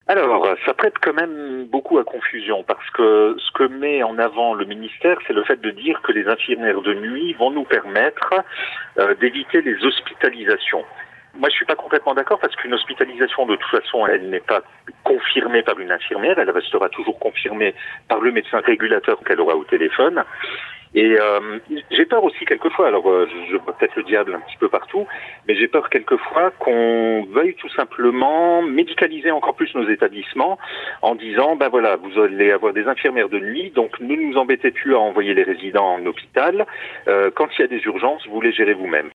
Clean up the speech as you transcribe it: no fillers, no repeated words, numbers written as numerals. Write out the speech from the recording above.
Alors, ça prête quand même beaucoup à confusion parce que ce que met en avant le ministère, c'est le fait de dire que les infirmières de nuit vont nous permettre d'éviter les hospitalisations. Moi, je suis pas complètement d'accord parce qu'une hospitalisation, de toute façon, elle n'est pas confirmée par une infirmière, elle restera toujours confirmée par le médecin régulateur qu'elle aura au téléphone. Et j'ai peur aussi quelquefois, alors je vois peut-être le diable un petit peu partout, mais j'ai peur quelquefois qu'on veuille tout simplement médicaliser encore plus nos établissements en disant, ben voilà, vous allez avoir des infirmières de nuit, donc ne nous embêtez plus à envoyer les résidents en hôpital. Quand il y a des urgences, vous les gérez vous-même.